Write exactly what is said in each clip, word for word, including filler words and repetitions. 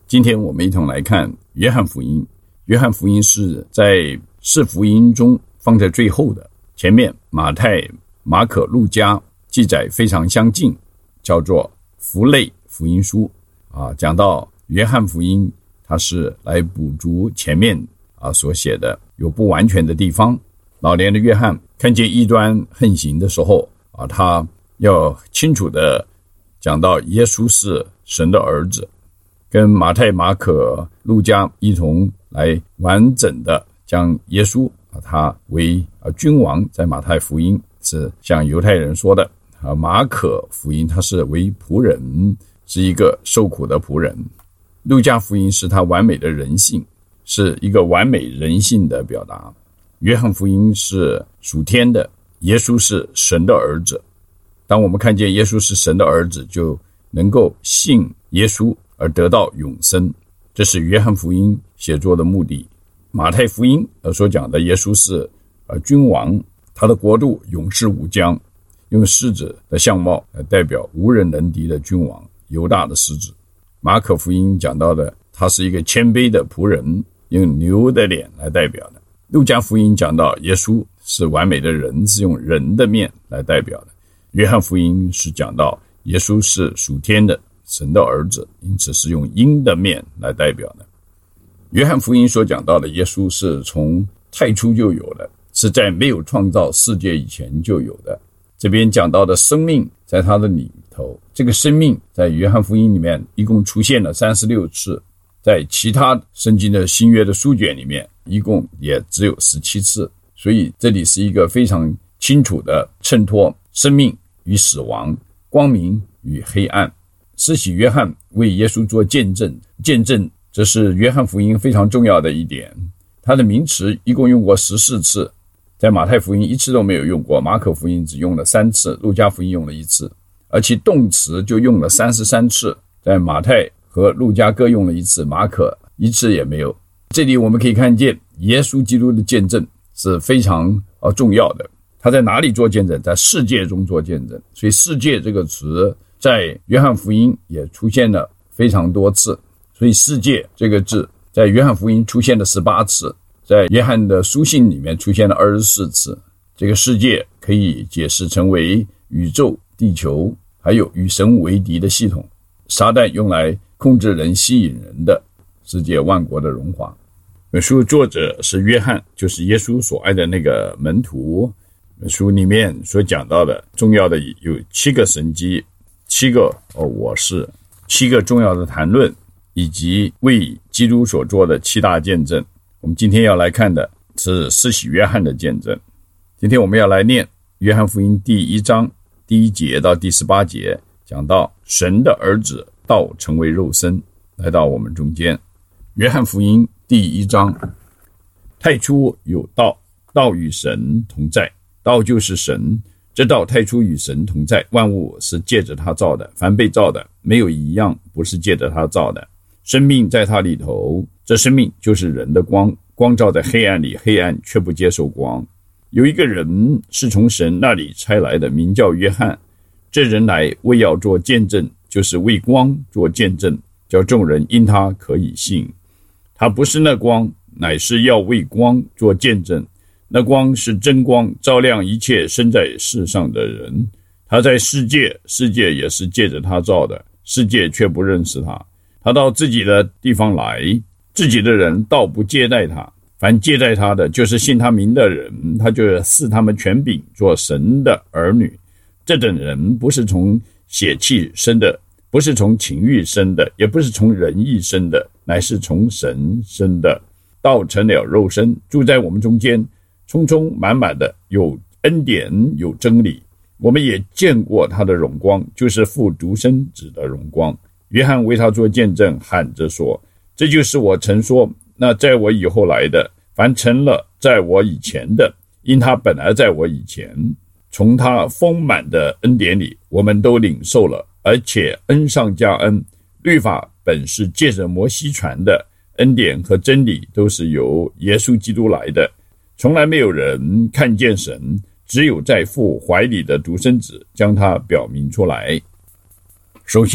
今天我们一同来看约翰福音。约翰福音是在四福音中放在最后的，前面马太、马可、路加记载非常相近，叫做福类福音书啊。讲到约翰福音，它是来补足前面啊所写的有不完全的地方。老年的约翰看见异端横行的时候啊，他要清楚的讲到耶稣是神的儿子，跟马太、马可、路加一同来完整的将耶稣啊他为啊君王，在马太福音是向犹太人说的啊，马可福音他是为仆人，是一个受苦的仆人。路加福音是他完美的人性，是一个完美人性的表达。约翰福音是属天的，耶稣是神的儿子。当我们看见耶稣是神的儿子，就能够信耶稣而得到永生，这是约翰福音写作的目的。马太福音所讲的耶稣是呃君王，他的国度永世无疆，用狮子的相貌来代表无人能敌的君王，犹大的狮子。马可福音讲到的他是一个谦卑的仆人，用牛的脸来代表的。路加福音讲到耶稣是完美的人，是用人的面来代表的。约翰福音是讲到耶稣是属天的神的儿子，因此是用鹰的面来代表的。约翰福音所讲到的耶稣是从太初就有的，是在没有创造世界以前就有的。这边讲到的生命在他的里头，这个生命在约翰福音里面一共出现了三十六次，在其他圣经的新约的书卷里面一共也只有十七次，所以这里是一个非常清楚的衬托生命与死亡，光明与黑暗。施洗约翰为耶稣做见证，见证这是约翰福音非常重要的一点。他的名词一共用过十四次，在马太福音一次都没有用过，马可福音只用了三次，路加福音用了一次，而其动词就用了三十三次，在马太和路加各用了一次，马可一次也没有。这里我们可以看见耶稣基督的见证是非常呃重要的。他在哪里做见证？在世界中做见证。所以世界这个词在约翰福音也出现了非常多次，所以世界这个字在约翰福音出现了十八次，在约翰的书信里面出现了二十四次。这个世界可以解释成为宇宙、地球还有与神为敌的系统，撒旦用来控制人、吸引人的世界万国的荣华。本书作者是约翰，就是耶稣所爱的那个门徒。本书里面所讲到的重要的有七个神迹，七个哦我是七个重要的谈论，以及为基督所做的七大见证。我们今天要来看的是施洗约翰的见证。今天我们要来念约翰福音第一章第一节到第十八节，讲到神的儿子道成为肉身来到我们中间。约翰福音第一章，太初有道，道与神同在，道就是神，这道太初与神同在，万物是借着他造的，凡被造的没有一样不是借着他造的。生命在他里头，这生命就是人的光，光照在黑暗里，黑暗却不接受光。有一个人是从神那里差来的，名叫约翰。这人来为要做见证，就是为光做见证，叫众人因他可以信。他不是那光，乃是要为光做见证。那光是真光，照亮一切生在世上的人。他在世界，世界也是借着他造的，世界却不认识他。他到自己的地方来，自己的人倒不接待他。凡接待他的，就是信他名的人，他就赐他们权柄做神的儿女。这等人不是从血气生的，不是从情欲生的，也不是从人意生的，乃是从神生的。道成了肉身，住在我们中间，充充满满的有恩典有真理。我们也见过他的荣光，就是父独生子的荣光。约翰为他做见证，喊着说：这就是我曾说，那在我以后来的，凡成了在我以前的，因他本来在我以前。从他丰满的恩典里，我们都领受了，而且恩上加恩。律法本是借着摩西传的，恩典和真理都是由耶稣基督来的。从来没有人看见神，只有在父怀里的独生子将他表明出来。首先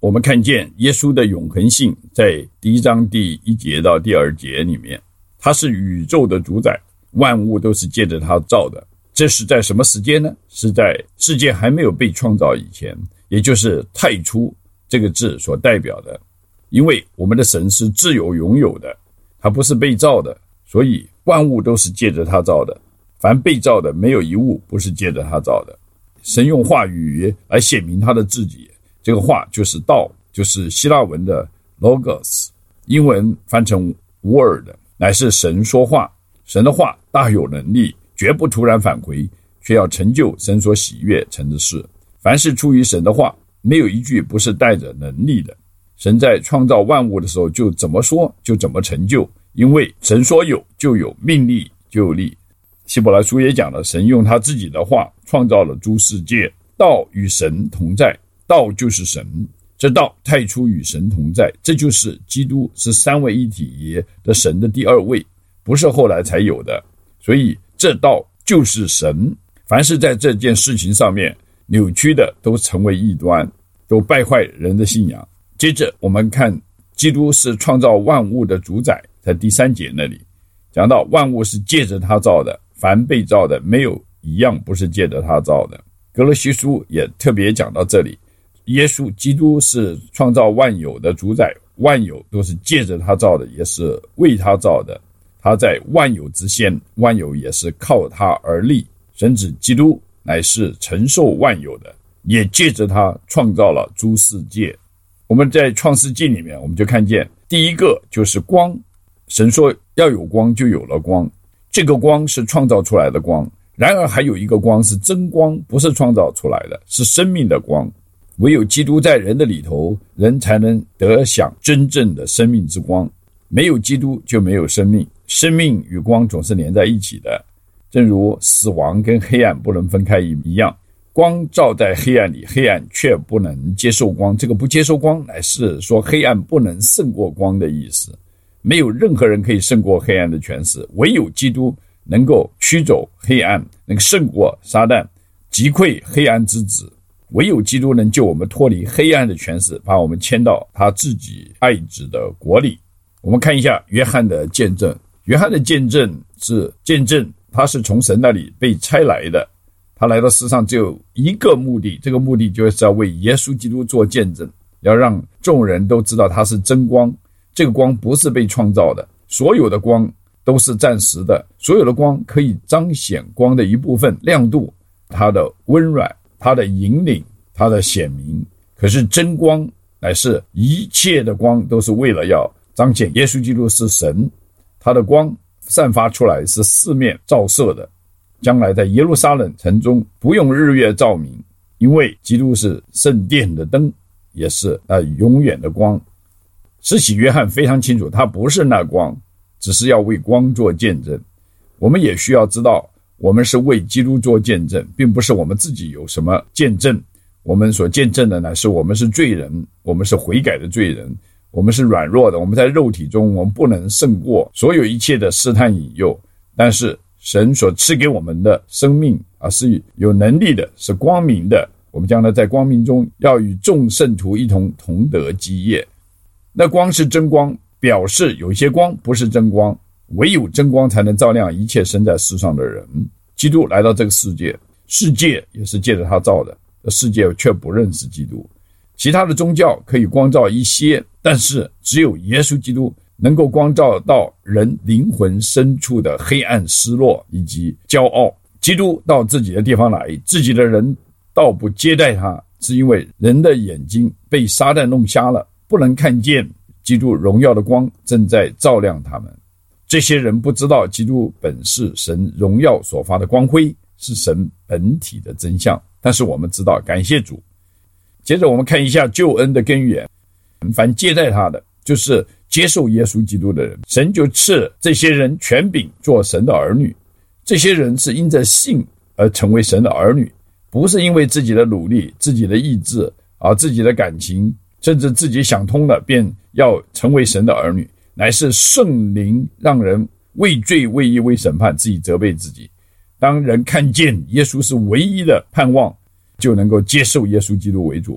我们看见耶稣的永恒性在第一章第一节到第二节里面，他是宇宙的主宰，万物都是借着他造的。这是在什么时间呢？是在世界还没有被创造以前，也就是太初这个字所代表的。因为我们的神是自由拥有的，他不是被造的，所以万物都是借着他造的。凡被造的，没有一物不是借着他造的。神用话语来显明他的自己，这个话就是道，就是希腊文的 logos， 英文翻成 word， 乃是神说话。神的话大有能力，绝不突然返回，却要成就神所喜悦成的事。凡是出于神的话，没有一句不是带着能力的。神在创造万物的时候，就怎么说就怎么成就，因为神说有就有，命立就有力。希伯来书也讲了，神用他自己的话创造了诸世界，道与神同在，道就是神，这道太初与神同在，这就是基督是三位一体的神的第二位，不是后来才有的。所以这道就是神，凡是在这件事情上面扭曲的，都成为异端，都败坏人的信仰。接着我们看基督是创造万物的主宰，在第三节那里讲到万物是借着他造的，凡被造的没有一样不是借着他造的。哥罗西书也特别讲到这里，耶稣基督是创造万有的主宰，万有都是借着他造的，也是为他造的。他在万有之先，万有也是靠他而立。神子基督乃是承受万有的，也借着他创造了诸世界。我们在创世纪里面，我们就看见第一个就是光，神说要有光，就有了光。这个光是创造出来的光，然而还有一个光是真光，不是创造出来的，是生命的光。唯有基督在人的里头，人才能得享真正的生命之光。没有基督就没有生命，生命与光总是连在一起的，正如死亡跟黑暗不能分开一样。光照在黑暗里，黑暗却不能接受光。这个不接受光乃是说黑暗不能胜过光的意思。没有任何人可以胜过黑暗的权势，唯有基督能够驱走黑暗，能胜过撒旦，击溃黑暗之子。唯有基督能救我们脱离黑暗的权势，把我们迁到他自己爱子的国里。我们看一下约翰的见证。约翰的见证是见证他是从神那里被差来的，他来到世上只有一个目的，这个目的就是要为耶稣基督做见证，要让众人都知道他是真光。这个光不是被创造的，所有的光都是暂时的，所有的光可以彰显光的一部分亮度，它的温软，它的引领，它的显明。可是真光乃是一切的光都是为了要彰显耶稣基督是神，他的光散发出来是四面照射的，将来在耶路撒冷城中不用日月照明，因为基督是圣殿的灯，也是呃永远的光。施洗约翰非常清楚，他不是那光，只是要为光做见证。我们也需要知道，我们是为基督做见证，并不是我们自己有什么见证。我们所见证的呢，是我们是罪人，我们是悔改的罪人，我们是软弱的，我们在肉体中我们不能胜过所有一切的试探引诱。但是神所赐给我们的生命啊，是有能力的，是光明的。我们将来在光明中要与众圣徒一同同得基业。那光是真光，表示有些光不是真光，唯有真光才能照亮一切生在世上的人。基督来到这个世界，世界也是借着他造的，世界却不认识基督。其他的宗教可以光照一些，但是只有耶稣基督能够光照到人灵魂深处的黑暗、失落以及骄傲。基督到自己的地方来，自己的人倒不接待他，是因为人的眼睛被撒旦弄瞎了，不能看见基督荣耀的光正在照亮他们。这些人不知道基督本是神荣耀所发的光辉，是神本体的真相。但是我们知道，感谢主。接着我们看一下救恩的根源，凡接待他的，就是接受耶稣基督的人，神就赐这些人权柄做神的儿女。这些人是因着信而成为神的儿女，不是因为自己的努力、自己的意志啊、自己的感情，甚至自己想通了便要成为神的儿女，乃是圣灵让人为罪、为义、为审判，自己责备自己。当人看见耶稣是唯一的盼望，就能够接受耶稣基督为主，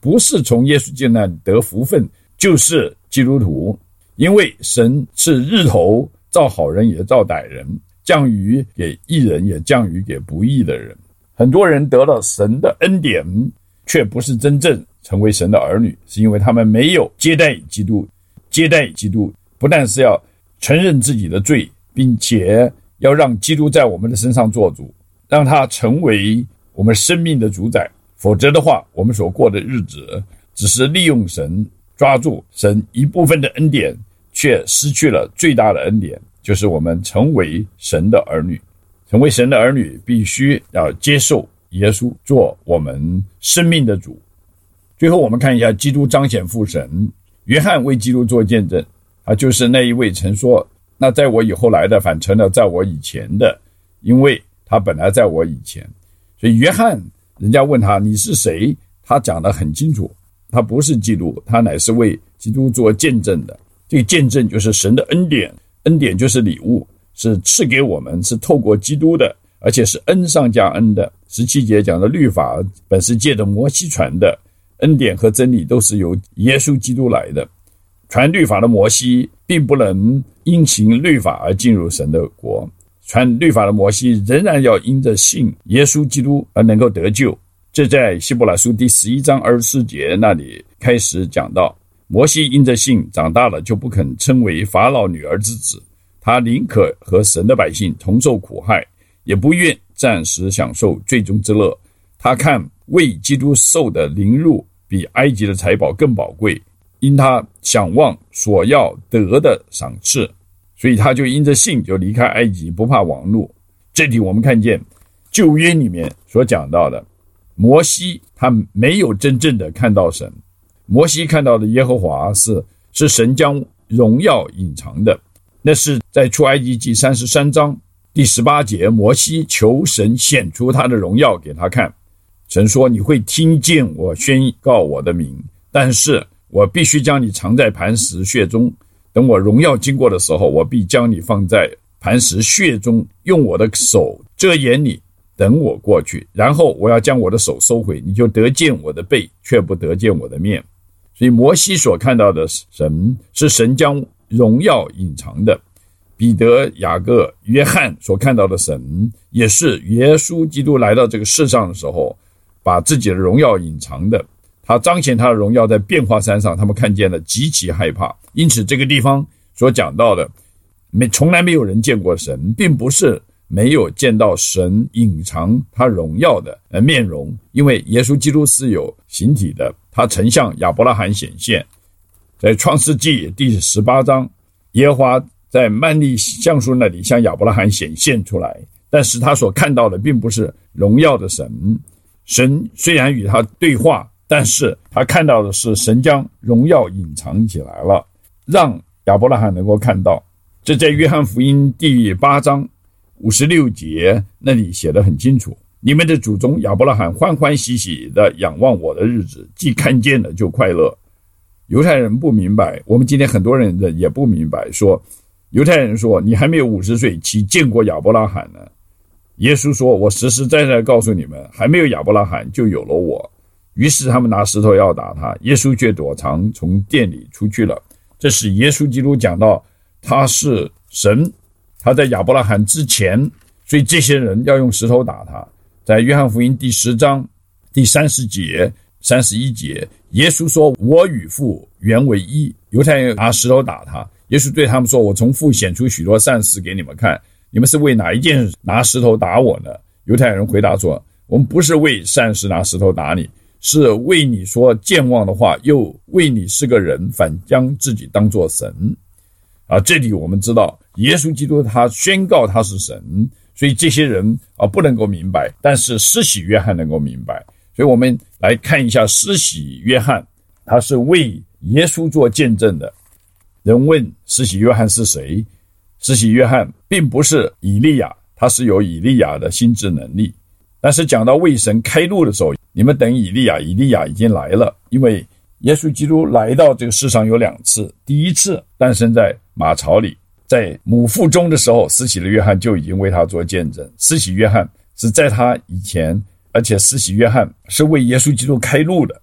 不是从耶稣基督那里得福分，就是基督徒。因为神是日头照好人也照歹人，降雨给义人也降雨给不义的人。很多人得到神的恩典，却不是真正成为神的儿女，是因为他们没有接待基督。接待基督不但是要承认自己的罪，并且要让基督在我们的身上做主，让他成为我们生命的主宰。否则的话，我们所过的日子只是利用神，抓住神一部分的恩典，却失去了最大的恩典，就是我们成为神的儿女。成为神的儿女必须要接受耶稣做我们生命的主。最后我们看一下基督彰显父神。约翰为基督做见证，他就是那一位曾说，那在我以后来的反成了在我以前的，因为他本来在我以前。所以约翰人家问他你是谁，他讲得很清楚，他不是基督，他乃是为基督做见证的。这个见证就是神的恩典，恩典就是礼物，是赐给我们，是透过基督的，而且是恩上加恩的。十七节讲的律法本是借着摩西传的，恩典和真理都是由耶稣基督来的。传律法的摩西并不能因行律法而进入神的国，传律法的摩西仍然要因着信耶稣基督而能够得救。这在希伯来书第十一章二十四节那里开始讲到，摩西因着信长大了，就不肯称为法老女儿之子，他宁可和神的百姓同受苦害，也不愿暂时享受最终之乐。他看为基督受的凌辱比埃及的财宝更宝贵，因他想望所要得的赏赐，所以他就因着信就离开埃及，不怕王怒。这里我们看见旧约里面所讲到的，摩西他没有真正的看到神，摩西看到的耶和华是是神将荣耀隐藏的。那是在出埃及记三十三章第十八节，摩西求神显出他的荣耀给他看。神说，你会听见我宣告我的名，但是我必须将你藏在磐石穴中，等我荣耀经过的时候，我必将你放在磐石穴中，用我的手遮掩你，等我过去，然后我要将我的手收回，你就得见我的背，却不得见我的面。所以摩西所看到的神是神将荣耀隐藏的，彼得、雅各、约翰所看到的神也是耶稣基督来到这个世上的时候把自己的荣耀隐藏的。他彰显他的荣耀在变化山上，他们看见了极其害怕。因此这个地方所讲到的没从来没有人见过神，并不是没有见到神隐藏他荣耀的面容，因为耶稣基督是有形体的，他曾向亚伯拉罕显现。在创世纪第十八章，耶和华在曼利橡树那里向亚伯拉罕显现出来，但是他所看到的并不是荣耀的神。神虽然与他对话，但是他看到的是神将荣耀隐藏起来了，让亚伯拉罕能够看到。这在约翰福音第八章五十六节那里写得很清楚，你们的祖宗亚伯拉罕欢欢喜喜地仰望我的日子，既看见了就快乐。犹太人不明白，我们今天很多人也不明白，说犹太人说，你还没有五十岁，岂见过亚伯拉罕呢？耶稣说，我实实在在告诉你们，还没有亚伯拉罕就有了我。于是他们拿石头要打他，耶稣却躲藏，从殿里出去了。这是耶稣基督讲到他是神，他在亚伯拉罕之前，所以这些人要用石头打他。在约翰福音第十章第三十节三十一节，耶稣说，我与父原为一。犹太人拿石头打他，耶稣对他们说，我从父显出许多善事给你们看，你们是为哪一件拿石头打我呢？犹太人回答说，我们不是为善事拿石头打你，是为你说健忘的话，又为你是个人，反将自己当作神。啊，这里我们知道耶稣基督他宣告他是神，所以这些人啊不能够明白，但是施洗约翰能够明白。所以我们来看一下施洗约翰，他是为耶稣做见证的。人问施洗约翰是谁？施洗约翰并不是以利亚，他是有以利亚的心智能力。但是讲到为神开路的时候，你们等以利亚，以利亚已经来了。因为耶稣基督来到这个世上有两次，第一次诞生在马槽里，在母腹中的时候，施洗的约翰就已经为他做见证。施洗约翰是在他以前，而且施洗约翰是为耶稣基督开路的，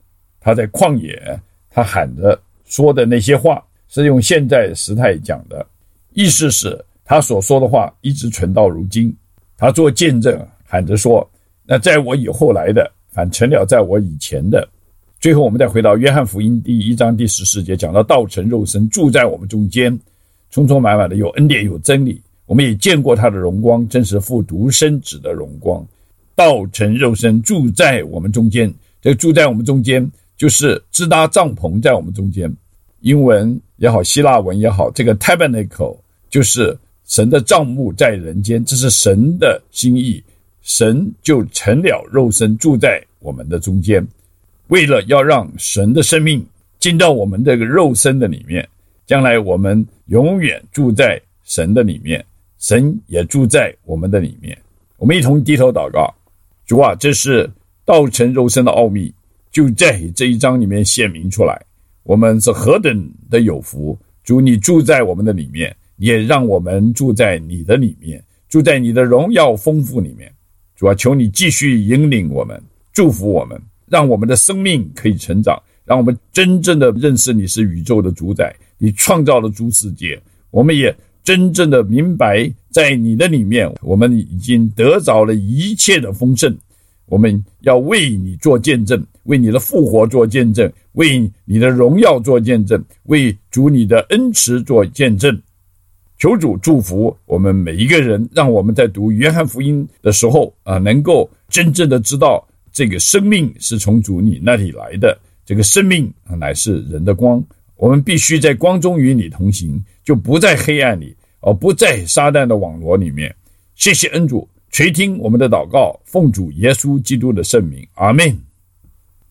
他在旷野他喊着说的那些话是用现在时态讲的，意思是他所说的话一直存到如今。他做见证喊着说，那在我以后来的反成了在我以前的。最后我们再回到约翰福音第一章第十四节，讲到道成肉身住在我们中间，充充满满的有恩典有真理，我们也见过他的荣光，真是父独生子的荣光。道成肉身住在我们中间，这个住在我们中间就是支搭帐篷在我们中间，英文也好希腊文也好，这个 tabernacle 就是神的帐幕在人间，这是神的心意，神就成了肉身住在我们的中间，为了要让神的生命进到我们这个肉身的里面，将来我们永远住在神的里面，神也住在我们的里面。我们一同低头祷告，主啊，这是道成肉身的奥秘，就在这一章里面显明出来，我们是何等的有福。主，你住在我们的里面，也让我们住在你的里面，住在你的荣耀丰富里面。主啊，求你继续引领我们，祝福我们，让我们的生命可以成长，让我们真正的认识你是宇宙的主宰，你创造了诸世界，我们也真正的明白在你的里面我们已经得着了一切的丰盛。我们要为你做见证，为你的复活做见证，为你的荣耀做见证，为主你的恩慈做见证。求主祝福我们每一个人，让我们在读约翰福音的时候啊，能够真正的知道这个生命是从主你那里来的，这个生命乃是人的光，我们必须在光中与你同行，就不在黑暗里，而不在撒旦的网罗里面。谢谢恩主垂听我们的祷告，奉主耶稣基督的圣名，阿们。